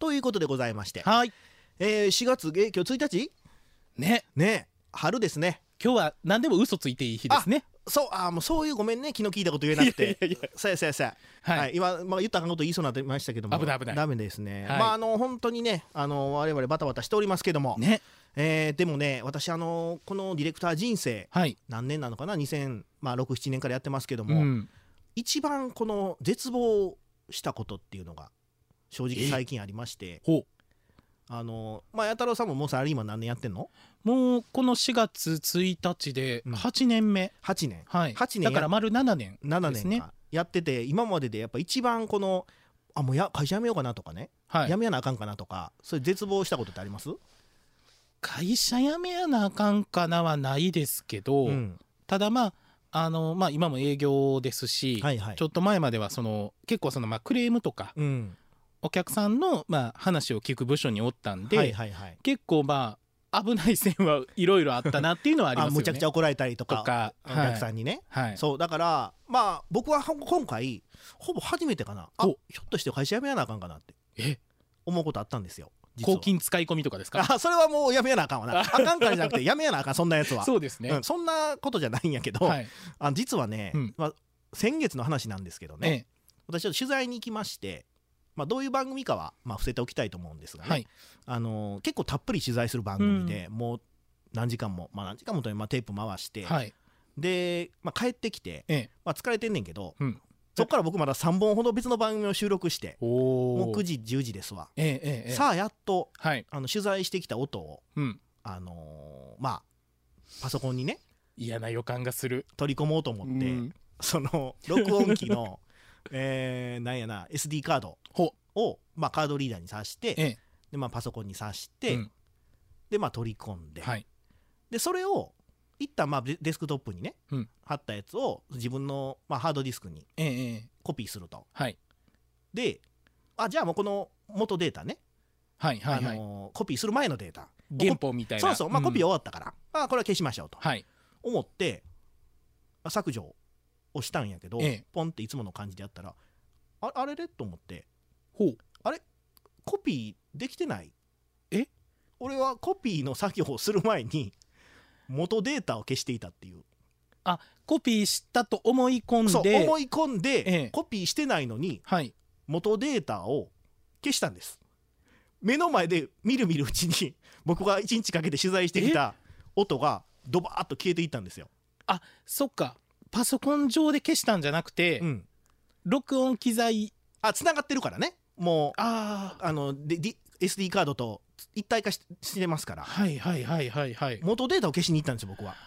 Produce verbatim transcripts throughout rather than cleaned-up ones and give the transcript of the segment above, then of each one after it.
ということでございまして、 はい、 えー、しがつ、えー、今日ついたちねね、春ですね。 今日は何でも嘘ついていい日ですね。 そう、あもうそういうごめんね、昨日聞いたこと言えなくて。 いやいやいやそうやそうやそうや、 はいはい、今、まあ、言ったらあかんこと言いそうになってましたけども、 危ない危ないダメですね、 はい、 まああの本当にね、あの我々バタバタしておりますけども、 ね、 えー、でもね、私あのこのディレクター人生、 はい、 何年なのかな、にせんろく、まあ、ななねんからやってますけども、 うん、 一番この絶望したことっていうのが正直最近ありまして、 ほう、 あのまあ弥太郎さんももうサラリーマン何年やってんの？ もうこのしがつついたちではちねんめ、 はちねん、 はい、 はちねんだから丸ななねんですね。 ななねんかやってて、今まででやっぱ一番このあもうや会社辞めようかなとかね、 はい、 辞めやなあかんかなとか、そういう絶望したことってあります？ 会社辞めやなあかんかなはないですけど、 うん、 ただまああのまあ、今も営業ですし、 はいはい、 ちょっと前まではその結構そのまあクレームとか、 うん、 お客さんのまあ話を聞く部署におったんで、 はいはいはい、 結構まあ危ない線はいろいろあったなっていうのはありますよね。 あむちゃくちゃ怒られたりとか、 とかお客さんにね、 はい、 そうだからまあ僕は今回ほぼ初めてかな、あひょっとして会社辞めやなあかんかなってえ思うことあったんですよ。 公金使い込みとかですか？ あそれはもうやめやなあかんわな。あかんからじゃなくてやめやなあかん、そんなやつは。 そうですね、 うん、そんなことじゃないんやけど、 はい、 あ実はね、 うんまあ、先月の話なんですけどね、 ええ、 私ちょっと取材に行きまして、まあ、どういう番組かは、まあ、伏せておきたいと思うんですがね、 はい、 あのー結構たっぷり取材する番組で、うん、もう何時間も、まあ、何時間もという、まあ、テープ回して、 はい、 で、まあ、帰ってきて、 ええ、 まあ、疲れてんねんけど、 うん、 そっから僕まださんぼんほど別の番組を収録して、 おもうくじじゅうじですわ、 ええええ、 さあやっと、 はい、 あの取材してきた音を、 うん、 あのー、まあパソコンにね嫌な予感がする取り込もうと思って、うん、その録音機のえー、なんやな エスディー カードを、まあ、カードリーダーに挿して、 ええ、 でまあ、パソコンに挿して、うん、でまあ、取り込んで、 はい、 でそれを一旦まあデスクトップにね、 うん、 貼ったやつを自分の、まあ、ハードディスクにコピーすると、 はい、 であじゃあもうこの元データね、 はいはいはい、 あのー、コピーする前のデータ原本みたいな、 そうそう、まあ、コピー終わったから、うん、あこれは消しましょうと、はい、思って削除をしたんやけど、ええ、ポンっていつもの感じでやったら あ, あれれと思って、 ほうあれコピーできてない、 え俺はコピーの作業をする前に元データを消していたっていう。 あコピーしたと思い込んでそう思い込んで、ええ、コピーしてないのに、 はい、 元データを消したんです。目の前でみるみるうちに僕がいちにちかけて取材してきた音がドバーッと消えていったんですよ。 あそっかパソコン上で消したんじゃなくて、うん、録音機材あ繋がってるからね、もうああので エスディー カードと一体化 し, してますから、 はいはいはいはいはい、 元データを消しに行ったんですよ僕は。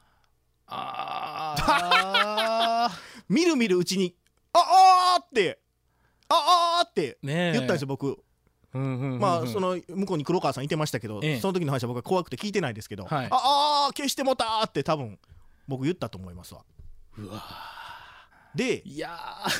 あみるみるうちにああってああって言ったんですよ僕。まあその向こうに黒川さんいてましたけど、ええ、その時の話は僕は怖くて聞いてないですけど、はい、ああ消してもたって多分僕言ったと思いますわ。 うわでいや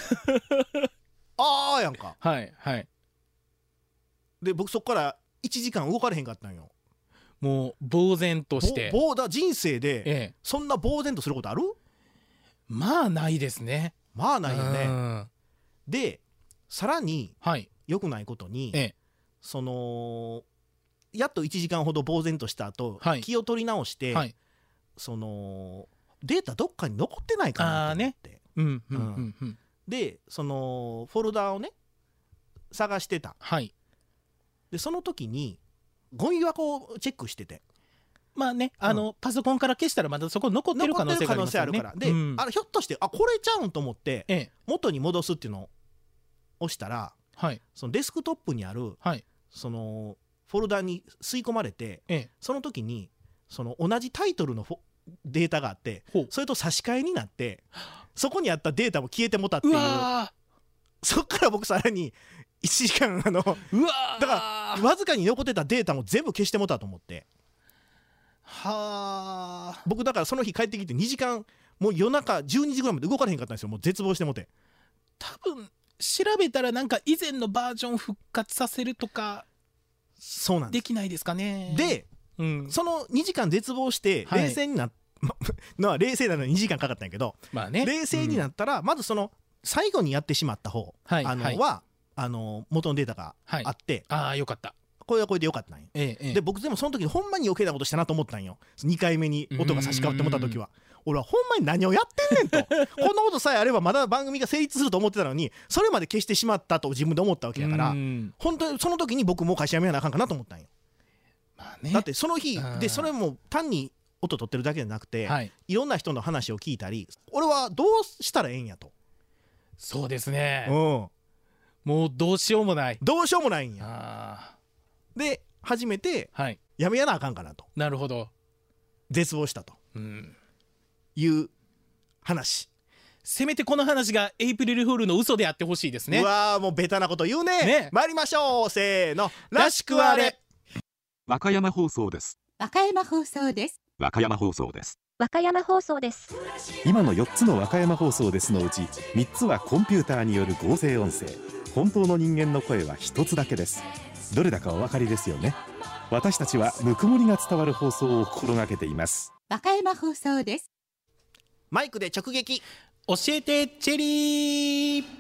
ああやんか、 はいはいで僕そっからいちじかん動かれへんかったんよ。 もう呆然としてぼぼだ人生で、 ええ、 そんな呆然とすることある？ まあないですね。 まあないよね。でさらに、はい、良くないことに、ええ、そのやっといちじかんほど呆然とした後、はい、気を取り直して、はい、そのデータどっかに残ってないかなと思って、でそのフォルダをね探してた、はい、でその時にゴミ箱をチェックしてて、 まあね、あの、うん、パソコンから消したらまだそこ残ってる可能性がありますよね。 残ってる可能性あるからで、うん、あれひょっとしてあこれちゃうんと思って、ええ、元に戻すっていうのを押したら、はい、そのデスクトップにある、はい、そのフォルダに吸い込まれて、ええ、その時にその同じタイトルのフォデータがあってそれと差し替えになってそこにあったデータも消えてもたっていう、うわそっから僕さらにいちじかんあのうわだからわずかに残ってたデータも全部消してもたと思って、はあ僕だからその日帰ってきてにじかんもう夜中じゅうにじぐらいまで動かれへんかったんですよ。もう絶望してもて、 多分調べたらなんか以前のバージョン復活させるとかそうなんですできないですかね。 で、うん、そのにじかん絶望して冷静になっ、はい、のは冷静なのににじかんかかったんやけど、まあね、冷静になったら、うん、まずその最後にやってしまった方、はい、あの、はい、はあの元のデータがあって、 はい、ああよかった、 これはこれでよかったんよ、ええ、で僕でもその時ほんまに余計なことしたなと思ったんよ。にかいめに音が差し替わってもった時は俺はほんまに何をやってんねんとこんなことさえあればまだ番組が成立すると思ってたのにそれまで消してしまったと自分で思ったわけやから、本当にその時に僕もう会社辞めなあかんかなと思ったんよ、まあね、だってその日でそれも単に音取ってるだけじゃなくて、はい、いろんな人の話を聞いたり俺はどうしたらええんやと。 そうですね、うん、もうどうしようもないどうしようもないんや。で初めて、はい、やめやなあかんかなと。 なるほど。 絶望したと、うん、いう話。 せめてこの話がエイプリルフールの嘘であってほしいですね。 うわーもうベタなこと言うね。ね、参りましょう、せーの、らしくあれ。 和歌山放送です。 和歌山放送です。 和歌山放送です。 和歌山放送です。 今のよっつの和歌山放送ですのうちみっつはコンピューターによる合成音声。本当の人間の声はひとつだけです。どれだかお分かりですよね。私たちはぬくもりが伝わる放送を心がけています。 和歌山放送です。 マイクで直撃、 教えてチェリー。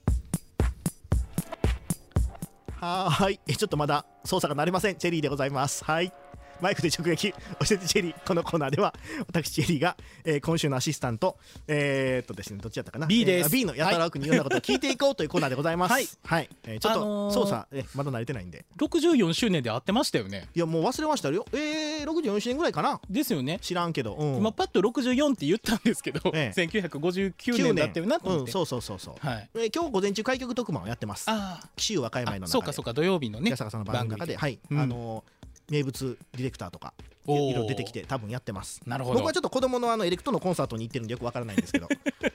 はーい、ちょっとまだ操作が慣れません。チェリーでございます。はい、マイクで直撃、教えてチェリー。このコーナーでは私チェリーが、えー、今週のアシスタントえー、っとですねどっちだったかな B です、 えー、B のやたらくにいろんなことを聞いていこうというコーナーでございます。はい、はい、えー、ちょっと操作、あのー、えまだ慣れてないんで。 ろくじゅうよんしゅうねんで会ってましたよね。 いやもう忘れましたよ。えー、ろくじゅうよんしゅうねんぐらいかな。 ですよね。 知らんけど、うん、 今パッとろくじゅうよんって言ったんですけど、ええ、せんきゅうひゃくごじゅうきゅうねんだってるなと思って、うん、 そうそうそうそう、はい、えー、今日午前中開局特番をやってます。あ紀州和歌山の中で。 そうかそうか、土曜日のね八坂さんの番組の中で、はい、うん、あのー名物ディレクターとかいろいろ出てきて多分やってます。 なるほど。 僕はちょっと子供のあのエレクトのコンサートに行ってるんでよくわからないんですけど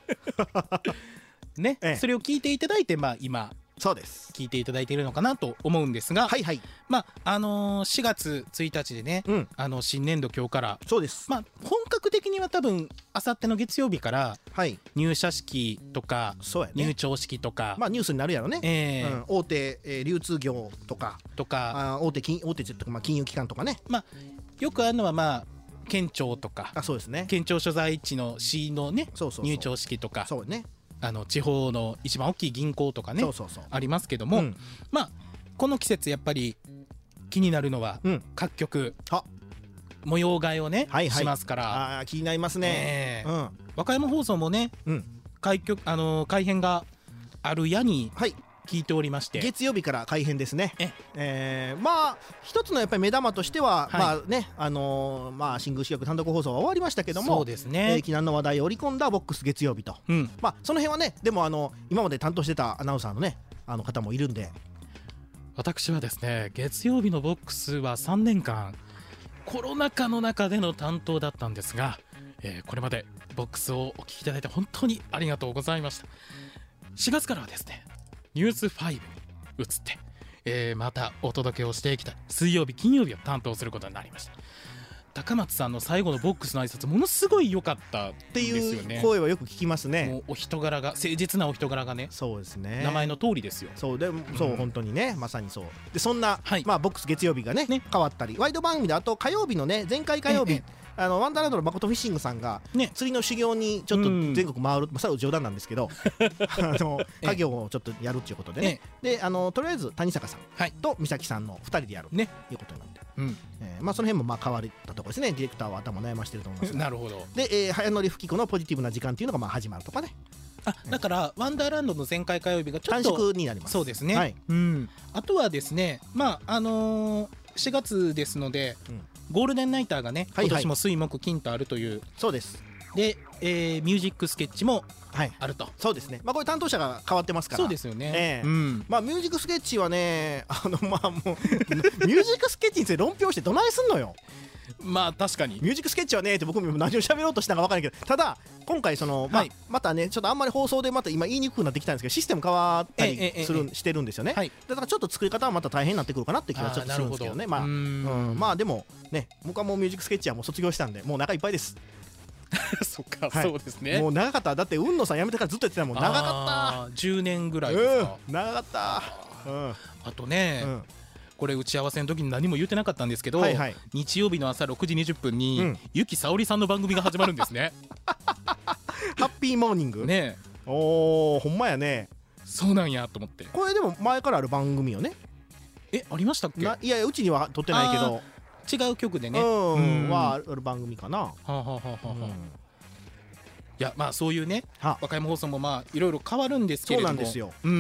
ね、ええ、それを聞いていただいて、まあ今そうです聞いていただいているのかなと思うんですが、 はいはい、 まああのー、しがつついたちでね、うん、あの新年度今日からそうです、 まあ、本格的には多分あさっての月曜日から入社式とか、 そうやね、 入庁式とか、 まあ、ニュースになるやろね、えーうん、大手、えー、流通業とかとかあ大手金大手とか、まあ、金融機関とかね、 まあ、よくあるのはまあ県庁とか、 あそうですね、 県庁所在地の市のね、そうそうそう、入庁式とか、 そうね、 あの地方の一番大きい銀行とかね、そうそうそう、ありますけども、うん、まあこの季節やっぱり気になるのは、うん、各局模様替えをね、はいはい、しますから、 あ気になりますね、 えーうん、和歌山放送もね、うん、開局あのー、改編があるやに聞いておりまして、はい、 月曜日から改編ですね。え、えー、まあ一つのやっぱり目玉としては、はい、まあね、あのー、まあ新宮市局単独放送は終わりましたけども、 そうですね、 えー、避難の話題を織り込んだボックス月曜日と、うん、まあその辺はね、でもあの今まで担当してたアナウンサーのねあの方もいるんで、 私はですね月曜日のボックスはさんねんかんコロナ禍の中での担当だったんですが、えー、これまでボックスをお聞きいただいて本当にありがとうございました。しがつからはですねニュースファイブに移って、えー、またお届けをしていきたい水曜日金曜日を担当することになりました。高松さんの最後のボックスの挨拶ものすごい良かったんですよね。 っていう声はよく聞きますね。 もうお人柄が誠実なお人柄がね、 そうですね、 名前の通りですよ。 そうでそう、うん、本当にね、まさにそうで、そんな、はい、まあボックス月曜日が ね, ね変わったり、ワイド番組であと火曜日のね、前回火曜日、ええあのワンダーランドの誠フィッシングさんが、ね、釣りの修行にちょっと全国回る、まあ、それは冗談なんですけどあの家業をちょっとやるっていうことでね、ええ、であのとりあえず谷坂さんと美咲さんのふたりでやると、ね、いうことになって、うんえーまあ、その辺もまあ変わったところですね。ディレクターは頭悩ましてると思いますなるほど。 で、えー、早乗り吹子のポジティブな時間っていうのがまあ始まるとかね。 あだからワンダーランドの前回火曜日がちょっと短縮になります。 そうですね、はい、うん、あとはですね、まああのー、しがつですので、うん、ゴールデンナイターがね、今年も水木金とあるという、はいはい、 そうです。 で、えー、ミュージックスケッチもあると、はい、 そうですね、まあ、これ担当者が変わってますから。 そうですよね、えーうんまあ、ミュージックスケッチはね、あのまあもうミュージックスケッチについて論評してどないすんのよ。 まあ確かにミュージックスケッチはねって僕も何を喋ろうとしたか分からないけど、ただ今回その、まあはい、またねちょっとあんまり放送でまた今言いにくくなってきたんですけど、システム変わったりする、ええええ、してるんですよね、はい、だからちょっっと作り方はまた大変になってくるかなって気はちょっとするんですけどね。まあ、うん、まあでもね、僕はもうミュージックスケッチはもう卒業したんでもう中いっぱいですそっか、はい、そうですね。 もう長かった。だって海野さん辞めてからずっとやってたもん。長かった。 じゅうねんぐらいですか、 うん、長かった、うん、 あとね、うん、これ打ち合わせの時に何も言ってなかったんですけど、はいはい、日曜日の朝ろくじにじゅっぷんに、うん、ゆきさおりさんの番組が始まるんですねハッピーモーニングね。 おーほんまやね。 そうなんやと思って。 これでも前からある番組よね。 え、ありましたっけ？ いやうちには撮ってないけど違う曲でね、 うん、 うん、 はある番組かな。はあはあはあはあ、うん、いやまあそういうね和歌山放送もまあいろいろ変わるんですけれども、 そうなんですよ、 うんうん、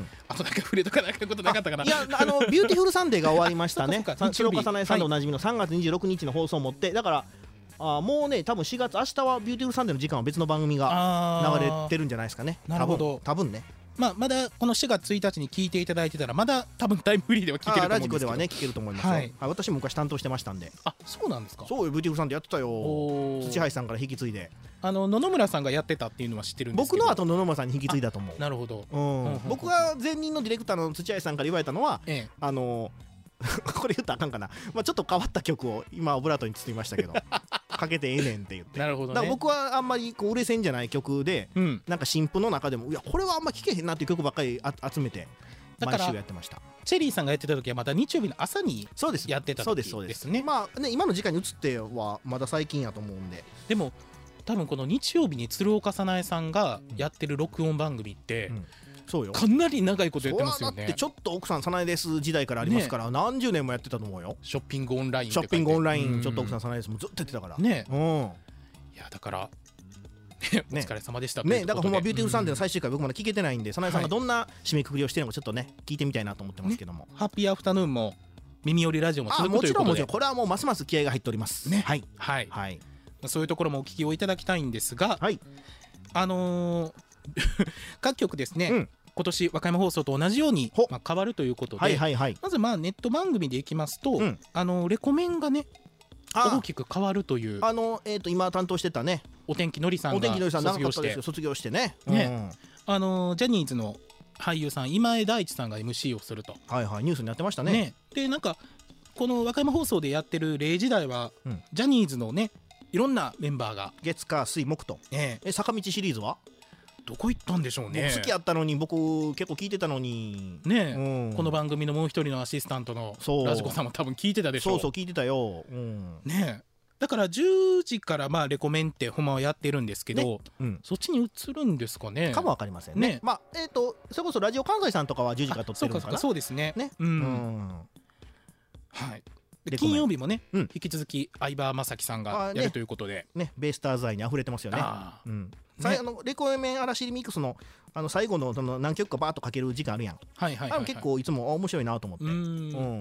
あとなんか触れとかなかことなかったかな。 いやあのビューティフルサンデーが終わりましたね白岡早苗さんでおなじみのさんがつにじゅうろくにちの放送をもって、だからあもうね多分しがつ明日はビューティフルサンデーの時間は別の番組が流れてるんじゃないですかね。 なるほど、 多分ね。 まあ、まだこのしがつついたちに聞いていただいてたらまだ多分タイムフリーでは聞けると思うんですけど、 ラジコではね聞けると思いますよ、はい、私も昔担当してましたんで。 あ、そうなんですか。 そうよ、ビューティフルサンデーやってたよ。土橋さんから引き継いで、 あの野々村さんがやってたっていうのは知ってるんですけど、 僕の後野々村さんに引き継いだと思う。 なるほど、 うん、僕が前任のディレクターの土橋さんから言われたのは、ええ、あのこれ言ったらあかんかな、まあ、ちょっと変わった曲を今オブラートに包みましたけどかけてええねんって言って。 なるほど、ね、 だから僕はあんまりこう売れ線じゃない曲で、うん、なんか新譜の中でもいやこれはあんま聴けへんなっていう曲ばっかりあ集めて毎週やってました。 チェリーさんがやってた時はまた日曜日の朝にやってた時ですね。そうですそうです。 まあね、今の時間に移ってはまだ最近やと思うんで。 でも多分この日曜日に鶴岡早苗さんがやってる録音番組って、うんうん、そうよ、かなり長いことやってますよね。 だってちょっと奥さん早苗です時代からありますから、ね、何十年もやってたと思うよ。 ショッピングオンラインショッピングオンライン、ちょっと奥さん早苗ですもずっとやってたからね。 うん、 いやだからお疲れ様でしたね。ねだからほんまビューティフルサンデーの最終回僕まだ聞けてないんで、早苗さんがどんな締めくくりをしてるのかちょっとね聞いてみたいなと思ってますけども、 ね、ハッピーアフタヌーンも耳寄りラジオも続くということで、 もちろんもちろんこれはもうますます気合が入っておりますね。はいはい、はい、そういうところもお聞きをいただきたいんですが、はい、あのー、各局ですね、うん、今年和歌山放送と同じように、まあ、変わるということで、はいはいはい、まずまあネット番組でいきますと、うん、あのレコメンがね大きく変わるという、 あの、えー、と今担当してたねお天気のりさんが卒業して卒業してね、 ね、うん、あのジャニーズの俳優さん今江大地さんが エムシー をすると、 はいはい、ニュースになってましたね。ねでなんかこの和歌山放送でやってるれいじ台は、うん、ジャニーズのねいろんなメンバーが月火水木と、ええ、坂道シリーズはどこ行ったんでしょうね。 好きやったのに僕結構聞いてたのにね、うん、この番組のもう一人のアシスタントのラジコさんも多分聞いてたでしょう。 そうそう聞いてたよ、うん、 ねだからじゅうじからまあレコメンってほんまはやってるんですけど、ね、うん、そっちに移るんですかね。 かも分かりませんね。ねまあえっ、ー、とそれこそラジオ関西さんとかはじゅうじから撮ってるのかな。 そうですね。ね、うん、うん、はい。で金曜日もね、うん、引き続き相葉雅紀さんがやるということで、 ねね、ベイスターズ愛にあふれてますよね。あ、うんね、あのレコメン嵐ミックス の, あの最後 の, その何曲かバーッとかける時間あるやん、はいはいはいはい、結構いつも面白いなと思って。うん、うん、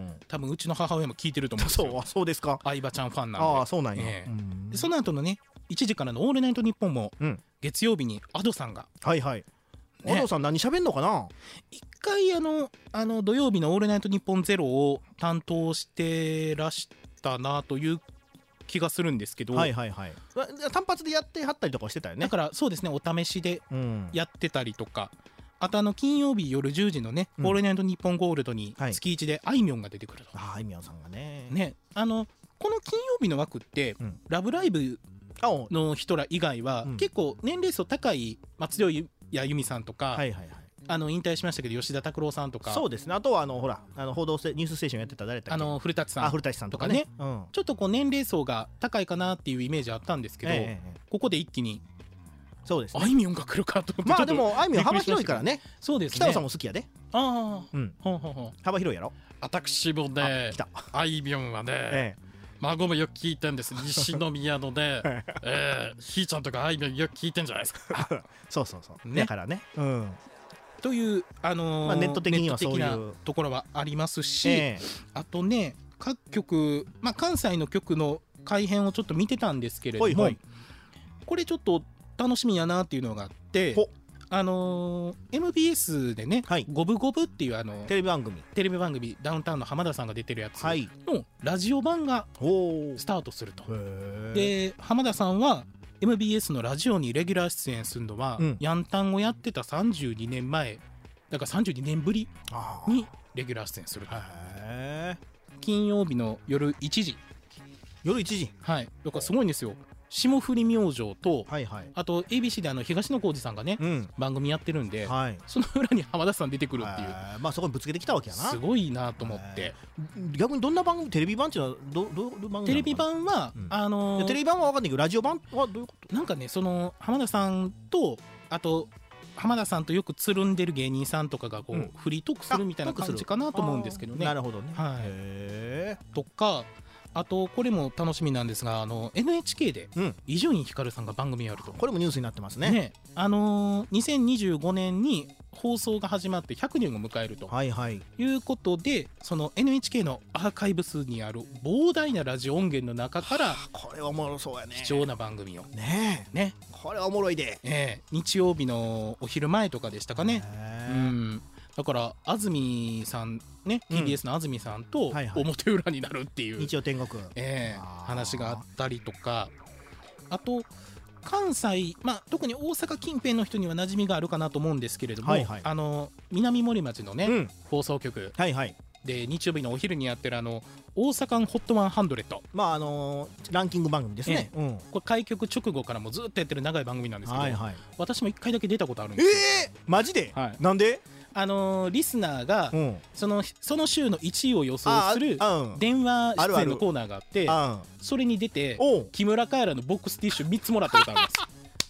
多分うちの母親も聞いてると思うんですよ。 そうそうですか。 相葉ちゃんファンなんで。 ああそうなんや、 えーうん、でその後のねいちじからのオールナイトニッポンも、うん、月曜日に Ado さんが、 はいはいね、Ado さん何喋んのかな。 一回あのあの土曜日のオールナイトニッポンゼロを担当してらしたなという気がするんですけど、はいはいはい、 単発でやってはったりとかしてたよね。 だからそうですね、お試しでやってたりとか、うん、あとあの金曜日夜じゅうじのね、うん、オールナイトニッポンゴールドに月いちであいみょんが出てくると、 はい、あいみょんさんが ね, ねあのこの金曜日の枠って、うん、ラブライブの人ら以外は、うん、結構年齢層高い松任谷由実さんとか、はいはいはい、あの引退しましたけど吉田拓郎さんとか、 そうですね、あとはあのほらあの報道ニュースステーションやってた誰だっけ、 あの古舘さん、 あ古舘さんとかね、 うん、ちょっとこう年齢層が高いかなっていうイメージあったんですけど、ええ、ここで一気にそうですね、 あいみょんが来るかと思って、 まあでもあいみょん幅広いからね。 そうですね、 北野さんも好きやで。 ああ、 うん、ほうほうほう、幅広いやろ。 私もね、あいみょんはね、ええ、孫もよく聞いてんです。西宮のね、えー、ひーちゃんとかあいみょんよく聞いてんじゃないですか。 そうそうそう、ね、だからね、うん、 という、あのーまあ、ネット的にはそういうなところはありますし、えー、あとね各局、まあ、関西の局の改編をちょっと見てたんですけれども、はいはい、これちょっと楽しみやなっていうのがあって、あのー、エムビーエス でね、はい、ゴブゴブっていうあのテレビ番組テレビ番組ダウンタウンの浜田さんが出てるやつのラジオ版がスタートすると。で浜田さんは エムビーエス のラジオにレギュラー出演するのは、うん、ヤンタンをやってたさんじゅうにねんまえだからさんじゅうにねんぶりにレギュラー出演すると。金曜日の夜いちじ夜いちじ、 はい、だからすごいんですよ。霜降り明星と、はいはい、あと エービーシー であの東野幸治さんがね、うん、番組やってるんで、はい、その裏に浜田さん出てくるっていう、 まあそこにぶつけてきたわけやな。 すごいなと思って。 逆にどんな番組、テレビ版っていうのはどどど番組？ テレビ版は、うん、あのー、 テレビ版は分かんないけどラジオ版はどういうこと？ なんかね、その浜田さんとあと浜田さんとよくつるんでる芸人さんとかがこう、うん、フリートークするみたいな感じかなと思うんですけどね。 なるほどね、 はい、へーとかあとこれも楽しみなんですがあの エヌエイチケー で伊集院光さんが番組やると、 これもニュースになってますね。 ねあのー、にせんにじゅうごねんに放送が始まってひゃくねんを迎えると、 はいはい、 いうことでその エヌエイチケー のアーカイブスにある膨大なラジオ音源の中から、はあ、 これおもろそうやね、 貴重な番組をねえねこれおもろいで、 えー、日曜日のお昼前とかでしたかね、うんだから安住さんね、うん、ティービーエス の安住さんと表裏になるっていう、 日曜天国、 えー、話があったりとか、あと関西、まあ、特に大阪近辺の人には馴染みがあるかなと思うんですけれども、はいはい、あの南森町のね、うん、放送局、はいはい、で日曜日のお昼にやってるあの大阪ホットハンドレッド、 まああのー、ランキング番組ですね、 えーうん、これ開局直後からもずっとやってる長い番組なんですけど、はいはい、私もいっかいだけ出たことあるんですよ。 えー、マジで、はい、なんであのー、リスナーが、うん、その、その週のいちいを予想する電話出演のコーナーがあってああそれに出て木村カエラのボックスティッシュみっつもらったことあるんです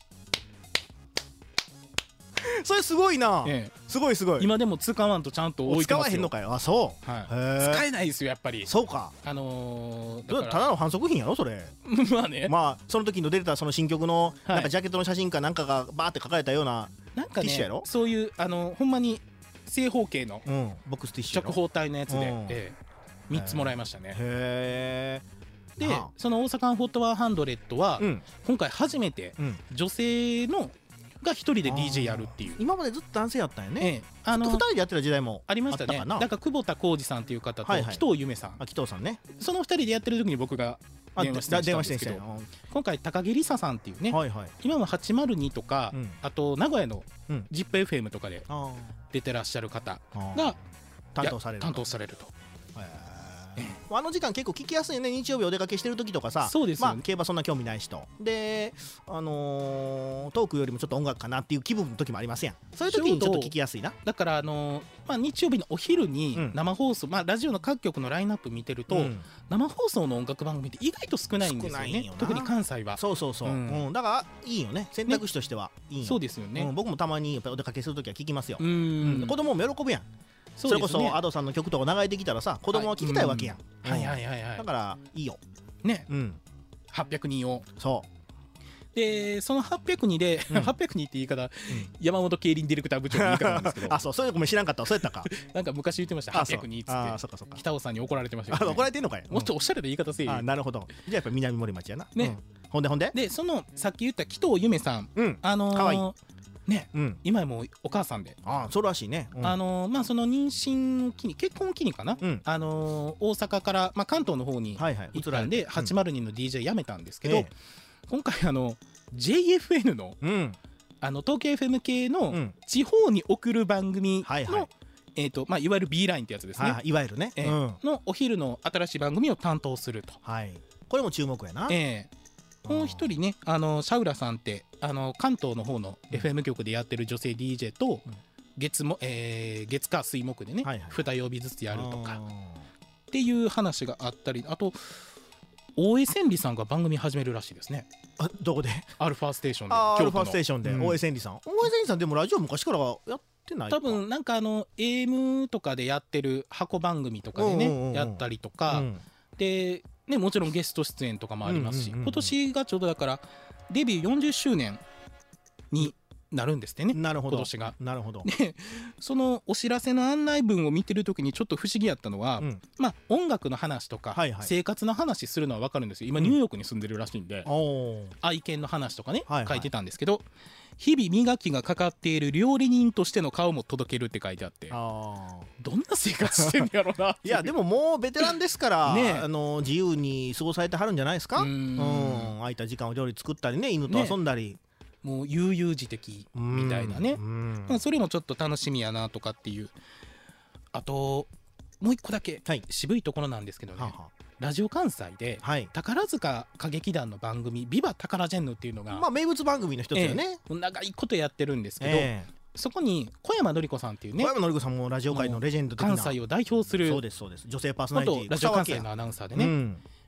それすごいな、ええ、すごいすごい。 今でも使わんとちゃんと置いてますよ。 使わへんのかよ。あ、そう、 はい、使えないですよやっぱり。 そうか、 あのー、 だからただの反則品やろそれまあね、 まあその時の出てたその新曲のなんかジャケットの写真かなんかがバーって書かれたようなティッシュやろ。 なんかね、そういうあのほんまに正方形のボックスティッシュ直方体のやつで、うんええ、みっつもらいましたね。 へーでその大阪ホットハンドレッドは、うん、今回初めて女性のが一人で ディージェー やるっていう。 今までずっと男性やったんよね、ええ、 あのふたりでやってた時代もありましたね。だから久保田浩二さんっていう方と紀藤夢さん、 紀藤さんね、 そのふたりでやってる時に僕が電話してたんですけど、今回高木梨沙さんっていうね、はいはい、今もはちまるにとか、うん、あと名古屋の ジップエフエム とかで出てらっしゃる方が担当されると。 担当されると。 あの時間結構聞きやすいね。日曜日お出かけしてる時とかさ、 そうですよね、 まあ、競馬そんな興味ない人で、あのー、トークよりもちょっと音楽かなっていう気分の時もありますやん。そういう時にちょっと聞きやすいな。 だから、あのーまあ、日曜日のお昼に生放送、うんまあ、ラジオの各局のラインナップ見てると、うん、生放送の音楽番組って意外と少ないんですよね。よ特に関西は。 そうそうそう、うんうん、だからいいよね、選択肢としてはいいよ、ね、 そうですよね、 うん、僕もたまにやっぱお出かけする時は聞きますよ。うん、うん、子供も喜ぶやん。それこそ Ado さんの曲とか流れてきたらさ、子供は聞きたいわけやん。 はいはいはいはい。 だからいいよね、うん、はっぴゃくにんを。 そうでそのはっぴゃくにんで、うん、はっぴゃくにんって言い方、うん、山本競輪ディレクター部長の言い方なんですけどあ、そう、それごめん知らんかった。そうやったかなんか昔言ってました。はっぴゃくにんっつって北尾さんに怒られてましたけど、ね、 怒られてんのかよ、 もっとおしゃれな言い方せえよ。 あ、なるほど。じゃあやっぱ南森町やな、 ね、 うん、ほんでほんででそのさっき言った紀藤夢さん、うん、あのー、かわいいね、うん、今もうお母さんで、 ああそうらしいね、 うん、あのー、まあその妊娠期に結婚期にかな、うん、あのー、大阪から、まあ、関東の方に行ったんで、はいはい、はちまるにんの ディージェー 辞めたんですけど、うん、今回あの ジェイエフエヌ の、うん、あの東京 エフエム 系の地方に送る番組の、はいはい、えーとまあ、いわゆる B ラインってやつですね、 はい、いわゆるね、 えーうん、のお昼の新しい番組を担当すると、 はい、これも注目やな。 えーもう一人ね、あのシャウラさんってあの関東の方の エフエム 局でやってる女性 ディージェー と、うん、月も、えー、月火水木でね、はいはい、に曜日ずつやるとかっていう話があったり、あと大江千里さんが番組始めるらしいですね。 あ、どこで？ アルファステーションで。 アルファステーションで、うん、大江千里さん。大江千里さんでもラジオ昔からやってないか。 多分なんかあの エーエム とかでやってる箱番組とかでね、うんうんうん、やったりとか、うん、でね、もちろんゲスト出演とかもありますし、うんうんうんうん、今年がちょうどだからデビューよんじゅっしゅうねんになるんですってね。 なるほど、 今年が。 なるほど。 でそのお知らせの案内文を見てるときにちょっと不思議やったのは、うん、まあ音楽の話とか、はいはい、生活の話するのは分かるんですよ。今ニューヨークに住んでるらしいんで、うん、愛犬の話とかね、はいはい、書いてたんですけど、日々磨きがかかっている料理人としての顔も届けるって書いてあって、あどんな生活してんやろな。 いやでももうベテランですから、ね、あの自由に過ごされてはるんじゃないですか。うん、空いた時間を料理作ったりね、犬と遊んだり、 ね、もう悠々自適みたいなね、まあ、それもちょっと楽しみやなとかっていう。あともう一個だけ、はい、渋いところなんですけどね、ははラジオ関西で、はい、宝塚歌劇団の番組ビバタカラジェンヌっていうのが、 まあ、名物番組の一つよね、 えー、長いことやってるんですけど、えー、そこに小山典子さんっていうね、 小山典子さんもラジオ界のレジェンド的な関西を代表する、 そうですそうです、女性パーソナリティラジオ関西のアナウンサーでね、うん、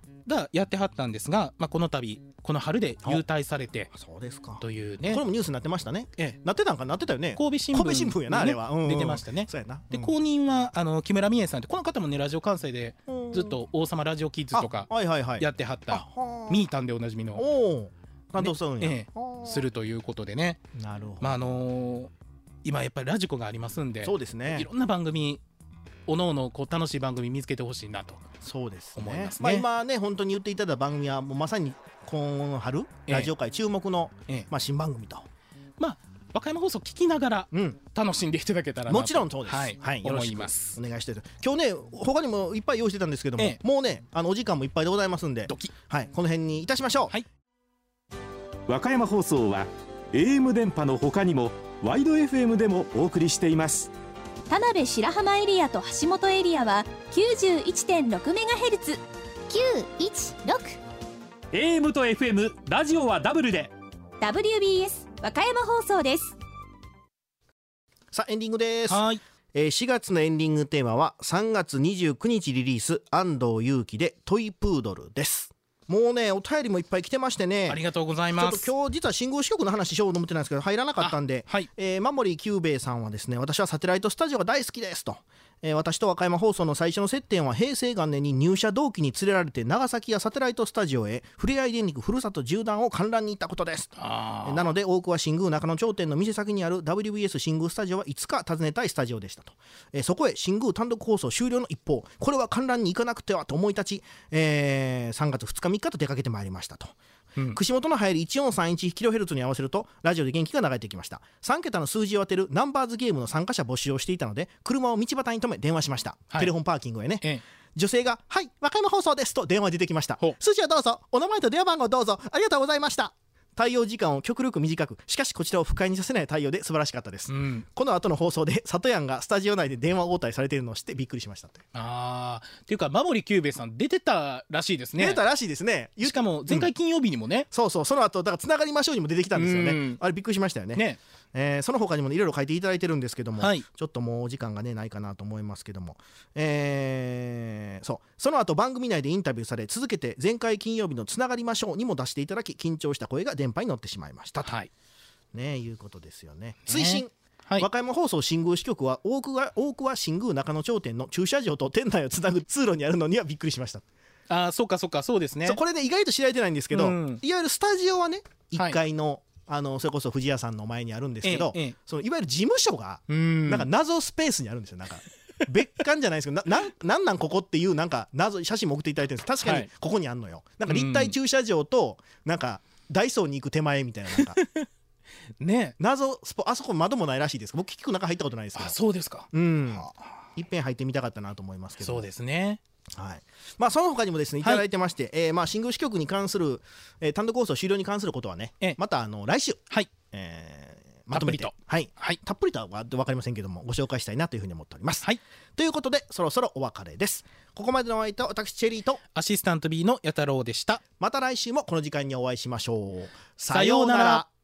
がやってはったんですが、まあ、この度この春で優退されてそうですかというね。 これもニュースになってましたね、 ええ、 なってたんかなってたよね。 神戸新聞、 神戸新聞やなあれは、うんうん、 出てましたね。 そうやな、 で後任はあの木村美恵さんって、この方もねラジオ関西でずっと王様ラジオキッズとかやってはったミータンでおなじみのお担当するんや、 ねええ、するということでね。 なるほど。 まああのー、今やっぱりラジコがありますんで、 そうですね、 いろんな番組おのおのこう楽しい番組見つけてほしいなとそうですね思いますね。 まあ、今ね本当に言っていただいた番組はもうまさに今春、ええ、ラジオ界注目の、ええまあ、新番組と、 まあ和歌山放送聞きながら楽しんでいただけたらなと、 もちろんそうです、 はいはい、思います。 お願いしてる。今日ね他にもいっぱい用意してたんですけども、ええ、もうねあのお時間もいっぱいでございますんで、はい、この辺にいたしましょう。はい、 和歌山放送は エーエム 電波の他にもワイド エフエム でもお送りしています。 田辺白浜エリアと橋本エリアは きゅうじゅういってんろくメガヘルツ、 きゅういちろく。 エーエム と エフエム ラジオはダブルでダブリュービーエス 和歌山放送です。 さあエンディングです。 はい、 えー、しがつのエンディングテーマはさんがつにじゅうくにちリリース安藤裕樹でトイプードルです。もうねお便りもいっぱい来てましてね、 ありがとうございます。 ちょっと今日実は信号支局の話しようと思ってたんですけど入らなかったんで、 はい、 えー、マモリキューベイさんはですね、私はサテライトスタジオが大好きですと、えー、私と和歌山放送の最初の接点は平成元年に入社同期に連れられて長崎やサテライトスタジオへふれあい電力ふるさと縦断を観覧に行ったことです。 あなので大桑新宮中野頂点の店先にある ダブリュービーエス 新宮スタジオはいつか訪ねたいスタジオでしたと、えー、そこへ新宮単独放送終了の一方、これは観覧に行かなくてはと思い立ち、えー、さんがつふつかみっかと出かけてまいりましたと。うん、串本の入り いちよんさんいちキロヘルツ に合わせるとラジオで元気が流れてきました。さんけたの数字を当てるナンバーズゲームの参加者募集をしていたので車を道端に止め電話しました、はい、テレフォンパーキングへね、ええ、女性がはい和歌山放送ですと電話出てきました。数字はどうぞ、お名前と電話番号どうぞ、ありがとうございました。対応時間を極力短く、しかしこちらを不快にさせない対応で素晴らしかったです、うん、この後の放送で里やんがスタジオ内で電話応対されているのを知ってびっくりしました。 あーっていうかマモリキューベイさん出てたらしいですね。 出てたらしいですね。 しかも前回金曜日にもね、うん、 そうそう、その後だからつながりましょうにも出てきたんですよね、うん、あれびっくりしましたよね。ね、えー、その他にもいろいろ書いていただいてるんですけども、はい、ちょっともうお時間がねないかなと思いますけども、えー、そうその後番組内でインタビューされ続けて前回金曜日のつながりましょうにも出していただき緊張した声が電波に乗ってしまいましたと、はい、ねいうことですよね。追伸、ね、はい、和歌山放送新宮支局は大桑大桑新宮中野頂点の駐車場と店内をつなぐ通路にあるのにはびっくりしました。 あーそうかそうかそうですね。 そうこれね意外と知られてないんですけど、うん、いわゆるスタジオはねいっかいの、はい、あのそれこそ藤屋さんの前にあるんですけど、ええ、そのいわゆる事務所がなんか謎スペースにあるんですよ。なんか別館じゃないですけど な, な, なんなんここっていうなんか謎写真も送っていただいてるんです。確かにここにあんのよ、はい、なんか立体駐車場となんかダイソーに行く手前みたいななんかね謎スポあそこ窓もないらしいです。僕結局中入ったことないですけど。 あそうですか、 うん、いっぺん入ってみたかったなと思いますけど。 そうですね、 はい、まあその他にもですねいただいてまして、はい、えー、まあ新宮支局に関する、えー、単独放送終了に関することはね、えまたあの来週、はい、えーまとめてたっぷりと、はいはい、たっぷりとは分かりませんけどもご紹介したいなというふうに思っております、はい、ということでそろそろお別れです。ここまでのお相手は私チェリーとアシスタント B の弥太郎でした。 また来週もこの時間にお会いしましょう。 さようなら。